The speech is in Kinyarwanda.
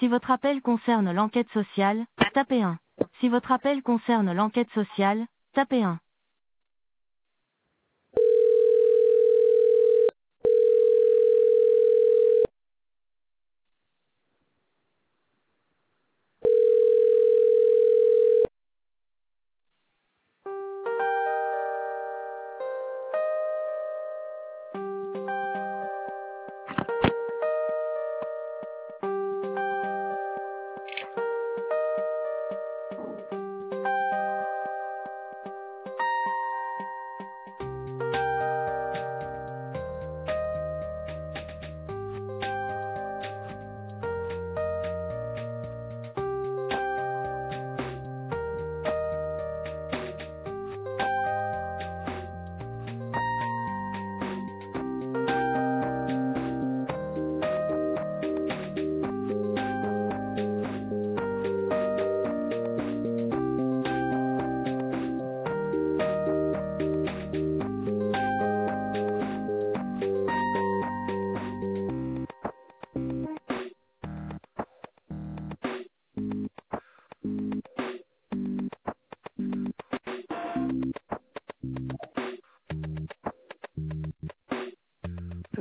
Si votre appel concerne l'enquête sociale, tapez 1. Si votre appel concerne l'enquête sociale, tapez 1.